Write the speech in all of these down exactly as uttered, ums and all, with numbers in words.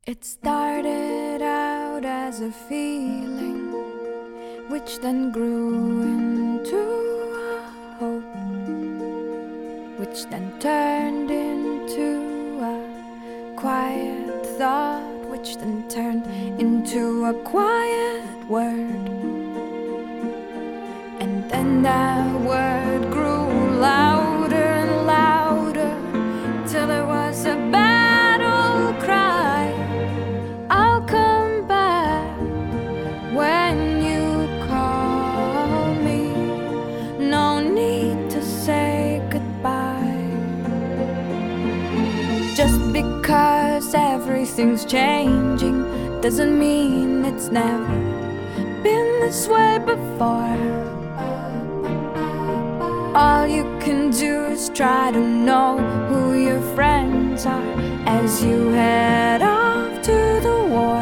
It started out as a feeling, which then grew into a hope, which then turned into a quiet thought, which then turned into a quiet word. And then that word grew louder and louder till it was a battle cry. I'll come back when you call me. No need to say goodbye. Just because everything's changing doesn't mean it's never been this way before. All you can do is try to know who your friends are as you head off to the war.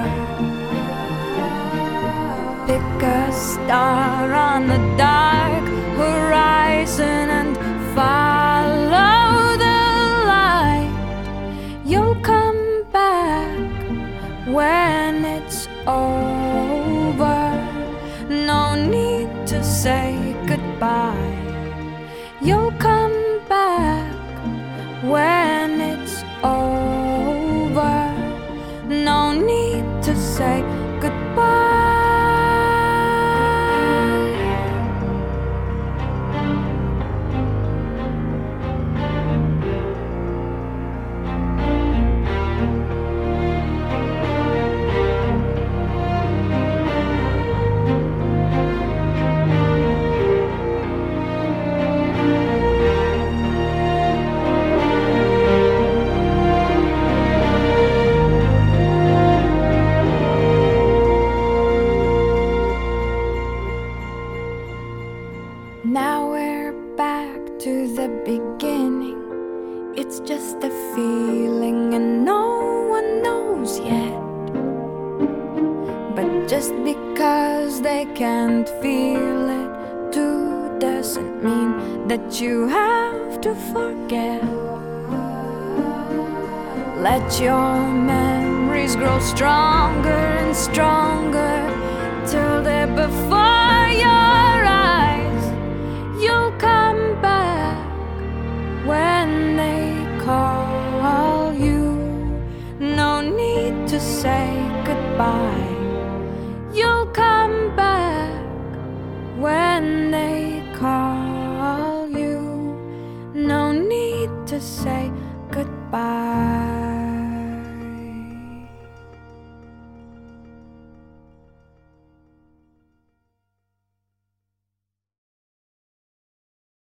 Pick a star on the dark horizon and follow the light. You'll come back when it's over. No need to say goodbye. You'll come back when it's over. No need to say goodbye. Now we're back to the beginning. It's just a feeling and no one knows yet. But just because they can't feel it too doesn't mean that you have to forget. Let your memories grow stronger and stronger till they're before your eyes. You'll come back when they call you. No need to say goodbye.